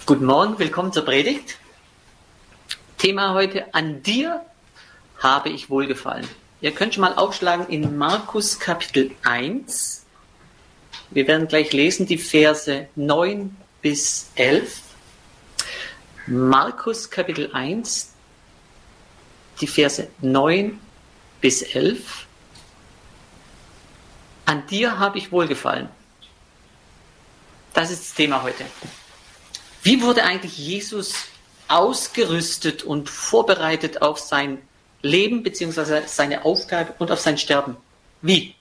Guten Morgen, willkommen zur Predigt. Thema heute: An dir habe ich wohlgefallen. Ihr könnt schon mal aufschlagen in Markus Kapitel 1. Wir werden gleich lesen die Verse 9 bis 11. Markus Kapitel 1, die Verse 9 bis 11. An dir habe ich wohlgefallen. Das ist das Thema heute. Wie wurde eigentlich Jesus ausgerüstet und vorbereitet auf sein Leben bzw. seine Aufgabe und auf sein Sterben? Wie?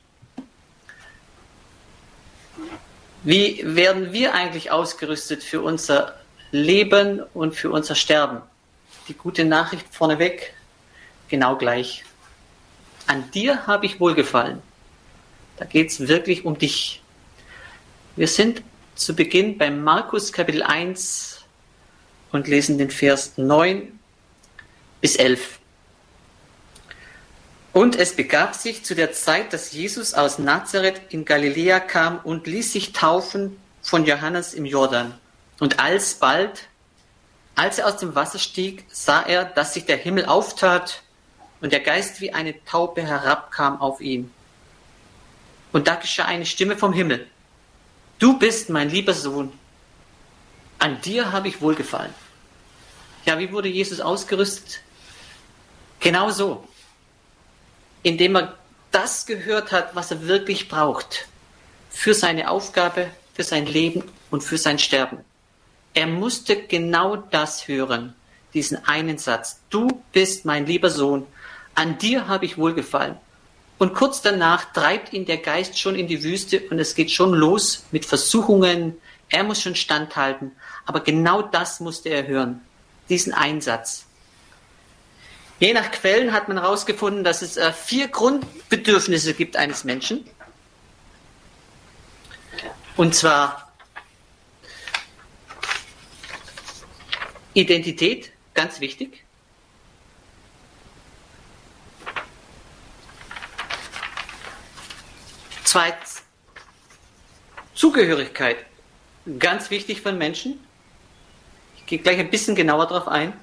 Wie werden wir eigentlich ausgerüstet für unser Leben und für unser Sterben? Die gute Nachricht vorneweg, genau gleich. An dir habe ich wohlgefallen. Da geht es wirklich um dich. Wir sind zu Beginn bei Markus Kapitel 1 und lesen den Vers 9 bis 11. Und es begab sich zu der Zeit, dass Jesus aus Nazareth in Galiläa kam und ließ sich taufen von Johannes im Jordan. Und alsbald, als er aus dem Wasser stieg, sah er, dass sich der Himmel auftat und der Geist wie eine Taube herabkam auf ihn. Und da geschah eine Stimme vom Himmel: Du bist mein lieber Sohn, an dir habe ich wohlgefallen. Ja, wie wurde Jesus ausgerüstet? Genau so, indem er das gehört hat, was er wirklich braucht für seine Aufgabe, für sein Leben und für sein Sterben. Er musste genau das hören, diesen einen Satz: Du bist mein lieber Sohn, an dir habe ich wohlgefallen. Und kurz danach treibt ihn der Geist schon in die Wüste und es geht schon los mit Versuchungen. Er muss schon standhalten. Aber genau das musste er hören, diesen Einsatz. Je nach Quellen hat man herausgefunden, dass es 4 Grundbedürfnisse gibt eines Menschen. Und zwar Identität, ganz wichtig. Zweitens, Zugehörigkeit, ganz wichtig für den Menschen. Ich gehe gleich ein bisschen genauer darauf ein.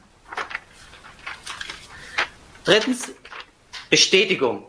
Drittens, Bestätigung,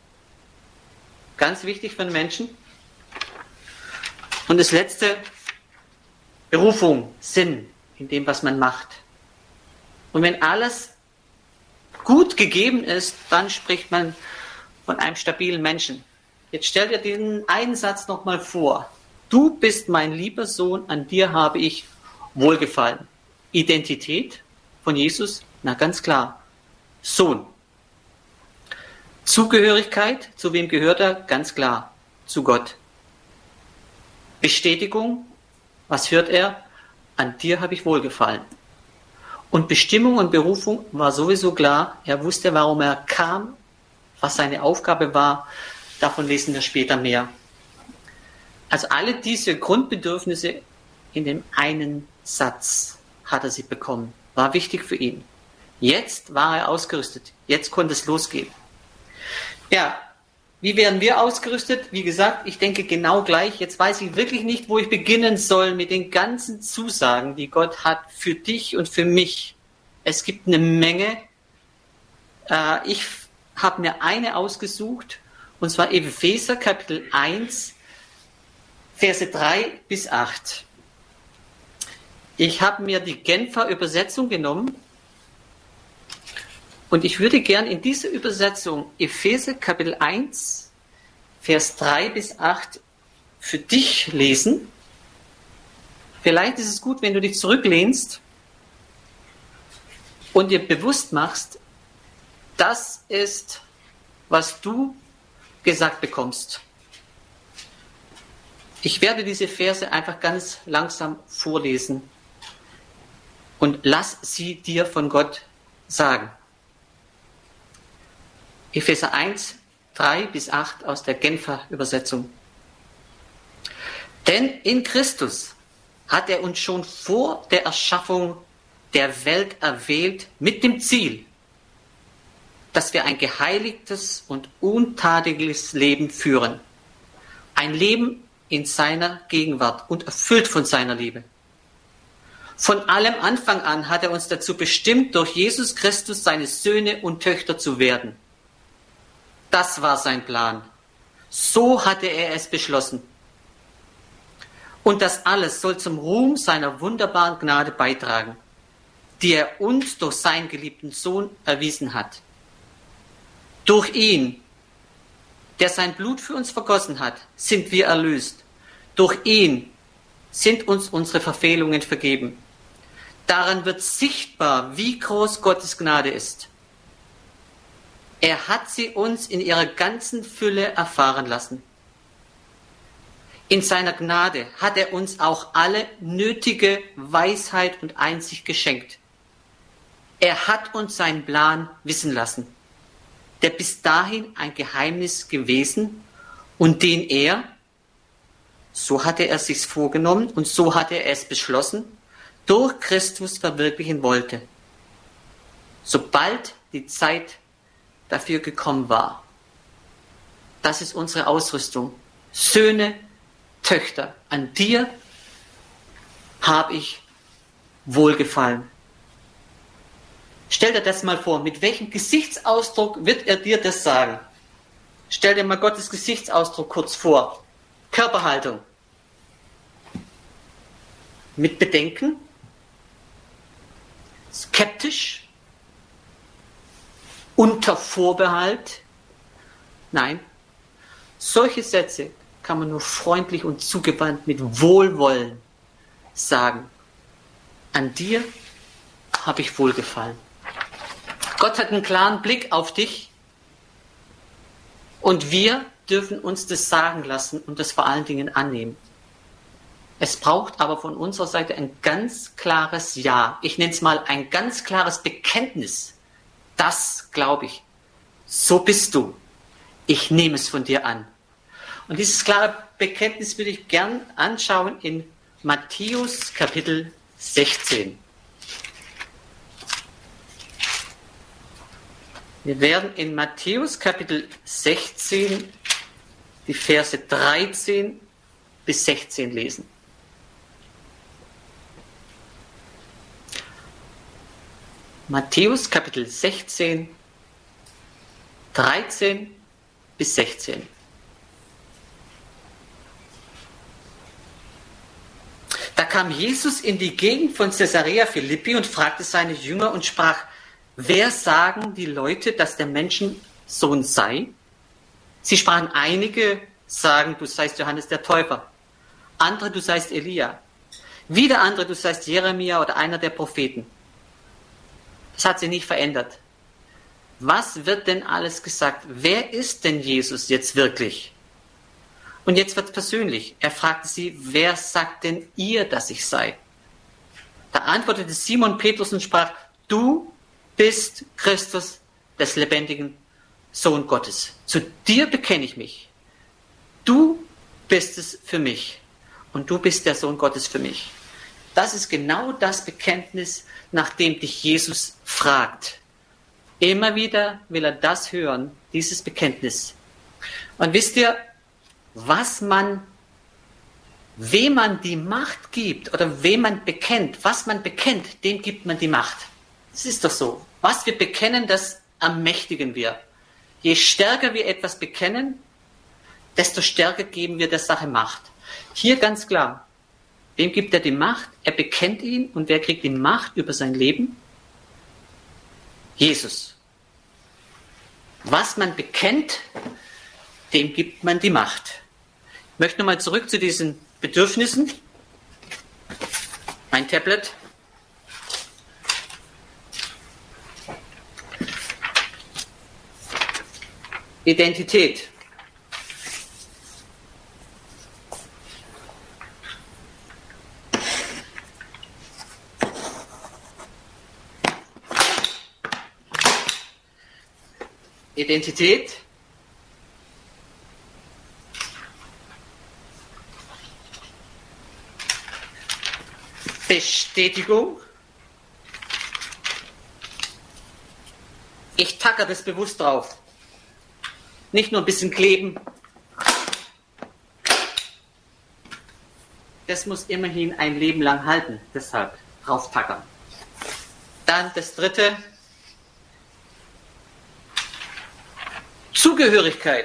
ganz wichtig für den Menschen. Und das letzte, Berufung, Sinn in dem, was man macht. Und wenn alles gut gegeben ist, dann spricht man von einem stabilen Menschen. Jetzt stell dir diesen einen Satz nochmal vor. Du bist mein lieber Sohn, an dir habe ich wohlgefallen. Identität von Jesus? Na ganz klar. Sohn. Zugehörigkeit, zu wem gehört er? Ganz klar. Zu Gott. Bestätigung, was hört er? An dir habe ich wohlgefallen. Und Bestimmung und Berufung war sowieso klar. Er wusste, warum er kam, was seine Aufgabe war. Davon lesen wir später mehr. Also alle diese Grundbedürfnisse in dem einen Satz hat er sie bekommen. War wichtig für ihn. Jetzt war er ausgerüstet. Jetzt konnte es losgehen. Ja, wie werden wir ausgerüstet? Wie gesagt, ich denke genau gleich. Jetzt weiß ich wirklich nicht, wo ich beginnen soll mit den ganzen Zusagen, die Gott hat für dich und für mich. Es gibt eine Menge. Ich habe mir eine ausgesucht. Und zwar Epheser Kapitel 1, Verse 3 bis 8. Ich habe mir die Genfer Übersetzung genommen und ich würde gern in dieser Übersetzung Epheser Kapitel 1, Vers 3 bis 8 für dich lesen. Vielleicht ist es gut, wenn du dich zurücklehnst und dir bewusst machst, das ist, was du gesagt bekommst. Ich werde diese Verse einfach ganz langsam vorlesen und lass sie dir von Gott sagen. Epheser 1, 3 bis 8 aus der Genfer Übersetzung. Denn in Christus hat er uns schon vor der Erschaffung der Welt erwählt mit dem Ziel, dass wir ein geheiligtes und untadeliges Leben führen. Ein Leben in seiner Gegenwart und erfüllt von seiner Liebe. Von allem Anfang an hat er uns dazu bestimmt, durch Jesus Christus seine Söhne und Töchter zu werden. Das war sein Plan. So hatte er es beschlossen. Und das alles soll zum Ruhm seiner wunderbaren Gnade beitragen, die er uns durch seinen geliebten Sohn erwiesen hat. Durch ihn, der sein Blut für uns vergossen hat, sind wir erlöst. Durch ihn sind uns unsere Verfehlungen vergeben. Daran wird sichtbar, wie groß Gottes Gnade ist. Er hat sie uns in ihrer ganzen Fülle erfahren lassen. In seiner Gnade hat er uns auch alle nötige Weisheit und Einsicht geschenkt. Er hat uns seinen Plan wissen lassen, der bis dahin ein Geheimnis gewesen und den er, so hatte er sich's vorgenommen und so hatte er es beschlossen, durch Christus verwirklichen wollte, sobald die Zeit dafür gekommen war. Das ist unsere Ausrüstung. Söhne, Töchter, an dir habe ich wohlgefallen. Stell dir das mal vor, mit welchem Gesichtsausdruck wird er dir das sagen? Stell dir mal Gottes Gesichtsausdruck kurz vor. Körperhaltung. Mit Bedenken? Skeptisch? Unter Vorbehalt? Nein. Solche Sätze kann man nur freundlich und zugewandt mit Wohlwollen sagen. An dir habe ich wohlgefallen. Gott hat einen klaren Blick auf dich und wir dürfen uns das sagen lassen und das vor allen Dingen annehmen. Es braucht aber von unserer Seite ein ganz klares Ja. Ich nenne es mal ein ganz klares Bekenntnis. Das glaube ich. So bist du. Ich nehme es von dir an. Und dieses klare Bekenntnis würde ich gern anschauen in Matthäus Kapitel 16. Wir werden in Matthäus Kapitel 16 die Verse 13 bis 16 lesen. Matthäus Kapitel 16, 13 bis 16. Da kam Jesus in die Gegend von Caesarea Philippi und fragte seine Jünger und sprach: Wer sagen die Leute, dass der Menschensohn sei? Sie sprachen: Einige sagen, du seist Johannes der Täufer, andere, du seist Elia, wieder andere, du seist Jeremia oder einer der Propheten. Das hat sich nicht verändert. Was wird denn alles gesagt? Wer ist denn Jesus jetzt wirklich? Und jetzt wird es persönlich. Er fragte sie: Wer sagt denn ihr, dass ich sei? Da antwortete Simon Petrus und sprach: Du bist Christus, des lebendigen Sohn Gottes. Zu dir bekenne ich mich. Du bist es für mich und du bist der Sohn Gottes für mich. Das ist genau das Bekenntnis, nach dem dich Jesus fragt. Immer wieder will er das hören, dieses Bekenntnis. Und wisst ihr, wem man die Macht gibt oder wem man bekennt, was man bekennt, dem gibt man die Macht. Das ist doch so. Was wir bekennen, das ermächtigen wir. Je stärker wir etwas bekennen, desto stärker geben wir der Sache Macht. Hier ganz klar, wem gibt er die Macht? Er bekennt ihn. Und wer kriegt die Macht über sein Leben? Jesus. Was man bekennt, dem gibt man die Macht. Ich möchte nochmal zurück zu diesen Bedürfnissen. Mein Tablet. Identität. Identität. Bestätigung. Ich tacker das bewusst drauf. Nicht nur ein bisschen kleben. Das muss immerhin ein Leben lang halten. Deshalb drauftackern. Dann das dritte, Zugehörigkeit.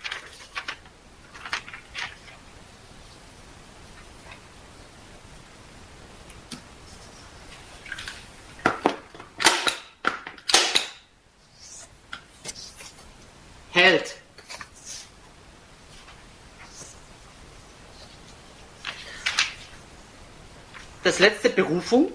Held. Das letzte, Berufung.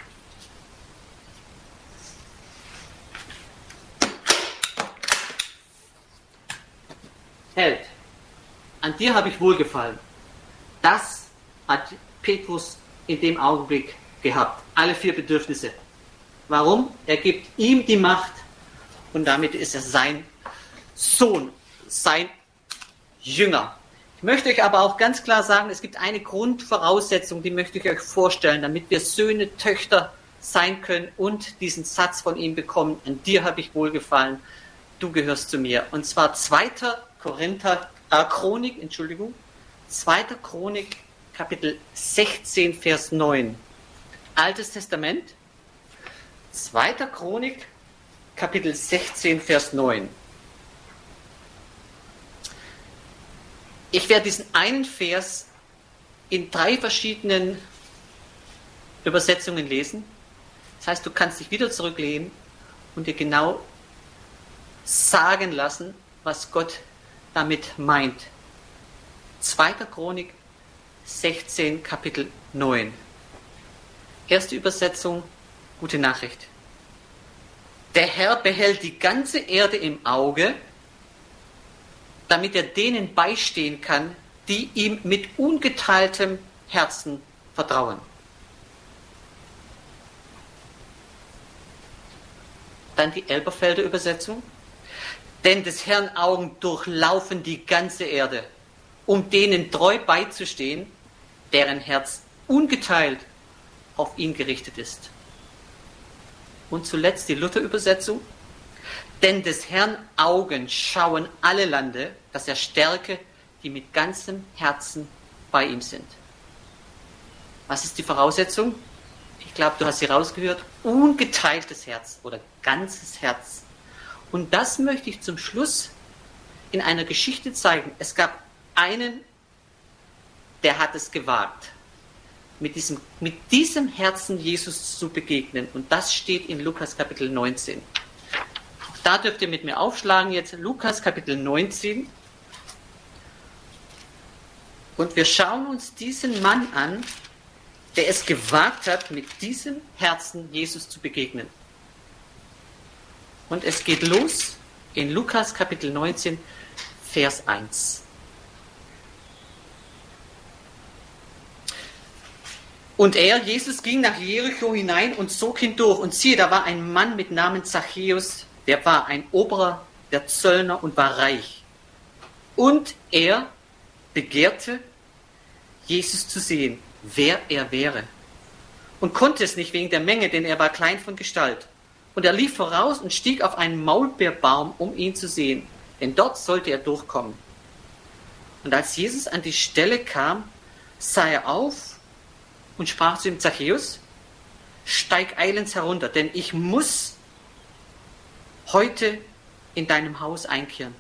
Held. An dir habe ich wohlgefallen. Das hat Petrus in dem Augenblick gehabt. Alle 4 Bedürfnisse. Warum? Er gibt ihm die Macht und damit ist er sein Sohn, sein Jünger. Ich möchte euch aber auch ganz klar sagen, es gibt eine Grundvoraussetzung, die möchte ich euch vorstellen, damit wir Söhne, Töchter sein können und diesen Satz von ihm bekommen, an dir habe ich wohlgefallen, du gehörst zu mir. Und zwar 2. Chronik, 2. Chronik, Kapitel 16, Vers 9. Altes Testament, 2. Chronik, Kapitel 16, Vers 9. Ich werde diesen einen Vers in 3 verschiedenen Übersetzungen lesen. Das heißt, du kannst dich wieder zurücklehnen und dir genau sagen lassen, was Gott damit meint. 2. Chronik 16, Kapitel 9. Erste Übersetzung, gute Nachricht. Der Herr behält die ganze Erde im Auge, damit er denen beistehen kann, die ihm mit ungeteiltem Herzen vertrauen. Dann die Elberfelder Übersetzung. Denn des Herrn Augen durchlaufen die ganze Erde, um denen treu beizustehen, deren Herz ungeteilt auf ihn gerichtet ist. Und zuletzt die Luther-Übersetzung. Denn des Herrn Augen schauen alle Lande, dass er stärke, die mit ganzem Herzen bei ihm sind. Was ist die Voraussetzung? Ich glaube, du hast sie rausgehört. Ungeteiltes Herz oder ganzes Herz. Und das möchte ich zum Schluss in einer Geschichte zeigen. Es gab einen, der hat es gewagt, mit diesem Herzen Jesus zu begegnen. Und das steht in Lukas Kapitel 19. Da dürft ihr mit mir aufschlagen jetzt Lukas Kapitel 19. Und wir schauen uns diesen Mann an, der es gewagt hat, mit diesem Herzen Jesus zu begegnen. Und es geht los in Lukas Kapitel 19, Vers 1. Und Jesus, ging nach Jericho hinein und zog hindurch. Und siehe, da war ein Mann mit Namen Zachäus, der war ein Oberer der Zöllner und war reich. Und er begehrte, Jesus zu sehen, wer er wäre. Und konnte es nicht wegen der Menge, denn er war klein von Gestalt. Und er lief voraus und stieg auf einen Maulbeerbaum, um ihn zu sehen, denn dort sollte er durchkommen. Und als Jesus an die Stelle kam, sah er auf und sprach zu ihm: Zachäus, steig eilends herunter, denn ich muss heute in deinem Haus einkehren.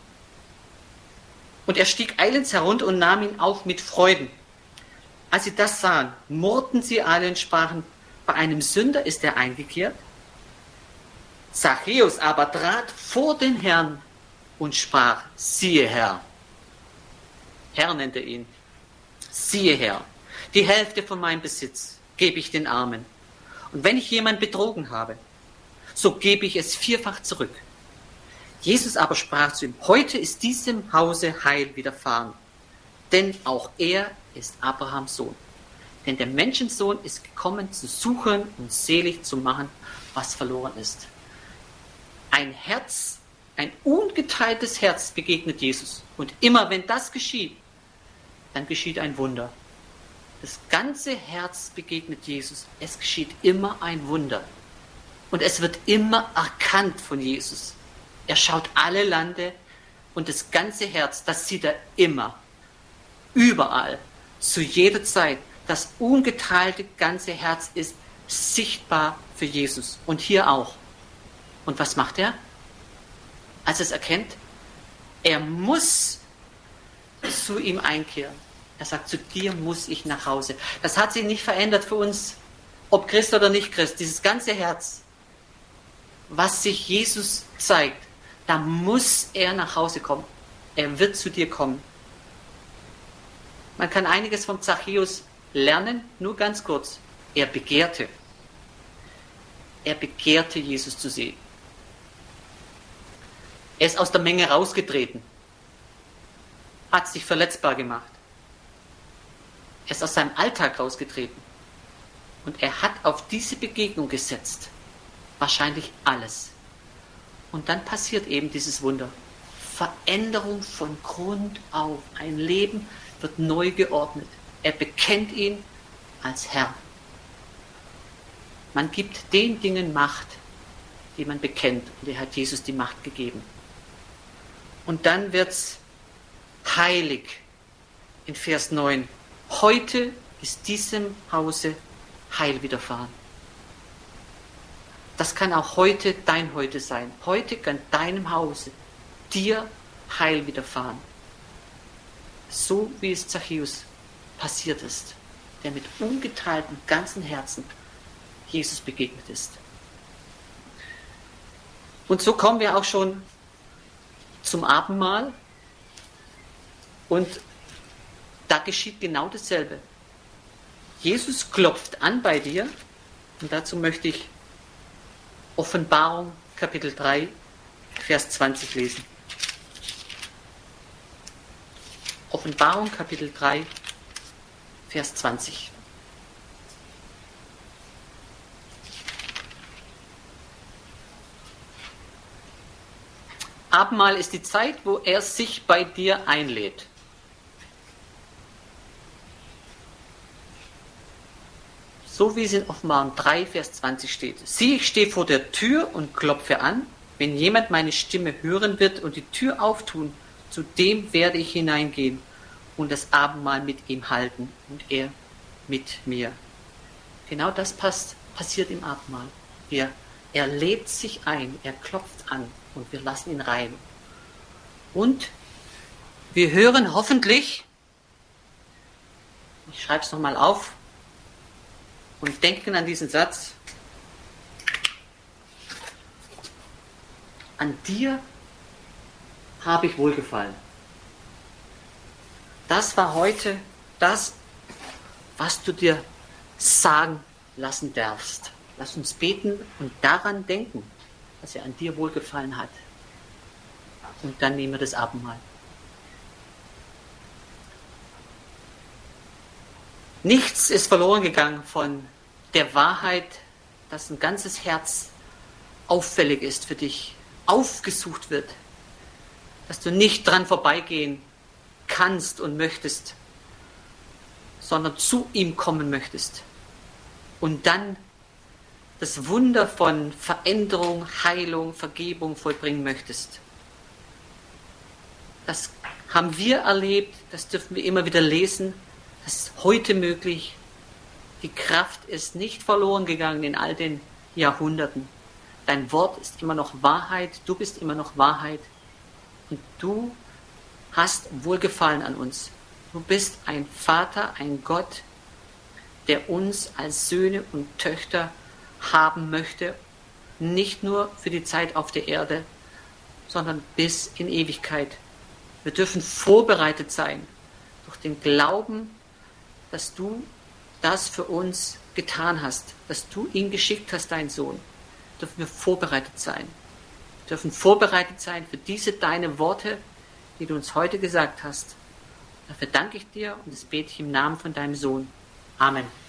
Und er stieg eilends herunter und nahm ihn auf mit Freuden. Als sie das sahen, murrten sie alle und sprachen: Bei einem Sünder ist er eingekehrt. Zachäus aber trat vor den Herrn und sprach: Siehe, Herr. Herr nennt er ihn. Siehe, Herr, die Hälfte von meinem Besitz gebe ich den Armen. Und wenn ich jemanden betrogen habe, so gebe ich es 4-fach zurück. Jesus aber sprach zu ihm: Heute ist diesem Hause Heil widerfahren, denn auch er ist Abrahams Sohn. Denn der Menschensohn ist gekommen, zu suchen und selig zu machen, was verloren ist. Ein Herz, ein ungeteiltes Herz begegnet Jesus. Und immer wenn das geschieht, dann geschieht ein Wunder. Das ganze Herz begegnet Jesus. Es geschieht immer ein Wunder. Und es wird immer erkannt von Jesus. Er schaut alle Lande und das ganze Herz, das sieht er immer. Überall, zu jeder Zeit. Das ungeteilte ganze Herz ist sichtbar für Jesus. Und hier auch. Und was macht er? Als er es erkennt, er muss zu ihm einkehren. Er sagt, zu dir muss ich nach Hause. Das hat sich nicht verändert für uns, ob Christ oder nicht Christ. Dieses ganze Herz, was sich Jesus zeigt, da muss er nach Hause kommen. Er wird zu dir kommen. Man kann einiges vom Zachäus lernen, nur ganz kurz. Er begehrte Jesus zu sehen. Er ist aus der Menge rausgetreten, hat sich verletzbar gemacht. Er ist aus seinem Alltag rausgetreten und er hat auf diese Begegnung gesetzt. Wahrscheinlich alles. Und dann passiert eben dieses Wunder. Veränderung von Grund auf. Ein Leben wird neu geordnet. Er bekennt ihn als Herr. Man gibt den Dingen Macht, die man bekennt. Und er hat Jesus die Macht gegeben. Und dann wird es heilig in Vers 9. Heute ist diesem Hause Heil widerfahren. Das kann auch heute dein Heute sein. Heute kann deinem Hause dir Heil widerfahren. So wie es Zachäus passiert ist, der mit ungeteiltem ganzen Herzen Jesus begegnet ist. Und so kommen wir auch schon zum Abendmahl. Und da geschieht genau dasselbe. Jesus klopft an bei dir. Und dazu möchte ich Offenbarung Kapitel 3, Vers 20 lesen. Offenbarung Kapitel 3, Vers 20. Abendmahl ist die Zeit, wo er sich bei dir einlädt. So wie es in Offenbarung 3, Vers 20 steht. Sieh, ich stehe vor der Tür und klopfe an. Wenn jemand meine Stimme hören wird und die Tür auftun, zu dem werde ich hineingehen und das Abendmahl mit ihm halten und er mit mir. Genau das passiert im Abendmahl. Er lädt sich ein, er klopft an und wir lassen ihn rein. Und wir hören hoffentlich, ich schreibe es nochmal auf, und denken an diesen Satz, an dir habe ich wohlgefallen. Das war heute das, was du dir sagen lassen darfst. Lass uns beten und daran denken, dass er an dir wohlgefallen hat. Und dann nehmen wir das Abendmahl. Nichts ist verloren gegangen von der Wahrheit, dass ein ganzes Herz auffällig ist für dich, aufgesucht wird, dass du nicht dran vorbeigehen kannst und möchtest, sondern zu ihm kommen möchtest und dann das Wunder von Veränderung, Heilung, Vergebung vollbringen möchtest. Das haben wir erlebt, das dürfen wir immer wieder lesen, das ist heute möglich. Die Kraft ist nicht verloren gegangen in all den Jahrhunderten. Dein Wort ist immer noch Wahrheit, du bist immer noch Wahrheit und du hast Wohlgefallen an uns. Du bist ein Vater, ein Gott, der uns als Söhne und Töchter haben möchte, nicht nur für die Zeit auf der Erde, sondern bis in Ewigkeit. Wir dürfen vorbereitet sein durch den Glauben, dass du das für uns getan hast, dass du ihn geschickt hast, deinen Sohn. Dürfen wir vorbereitet sein. Wir dürfen vorbereitet sein für diese deine Worte, die du uns heute gesagt hast. Dafür danke ich dir und das bete ich im Namen von deinem Sohn. Amen.